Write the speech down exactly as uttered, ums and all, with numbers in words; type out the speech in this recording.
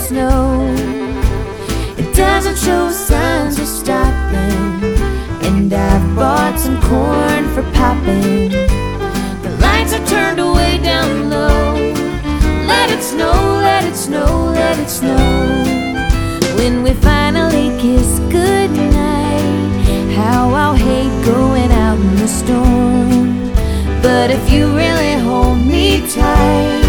snow. It doesn't show signs of stopping, and I've bought some corn for popping. The lights are turned way down low. Let it snow, let it snow, let it snow. When we finally kiss goodnight, how I'll hate going out in the storm. But if you really hold me tight,